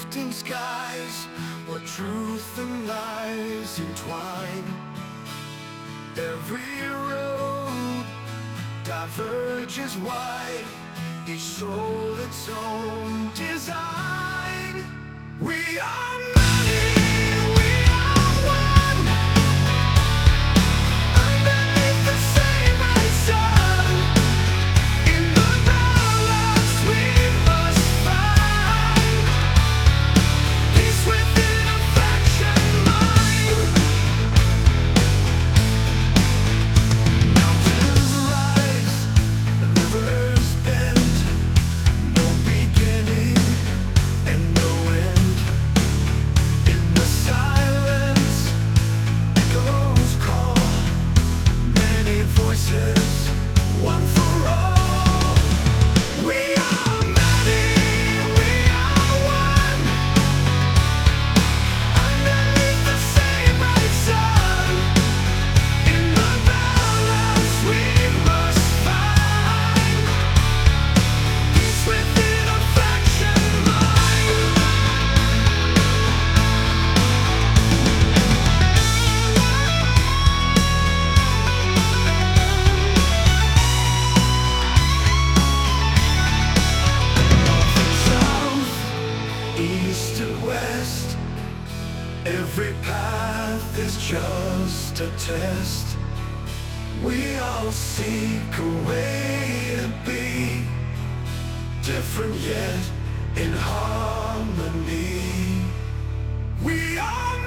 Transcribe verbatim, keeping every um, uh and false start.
shifting skies, where truth and lies entwine. Every road diverges wide, each soul its own design. We are many, we are one, underneath the same red sun. In the balance we must find peace within a fraction mind. Mountains rise, rivers bend, no beginning and no end. In the silence, echoes call, many voices, one for all. We are many, we are one, underneath the same bright sun. In the balance we must find peace within a fraction mind. South, east and west, every path is just a test. We all seek a way to be different yet in harmony. We are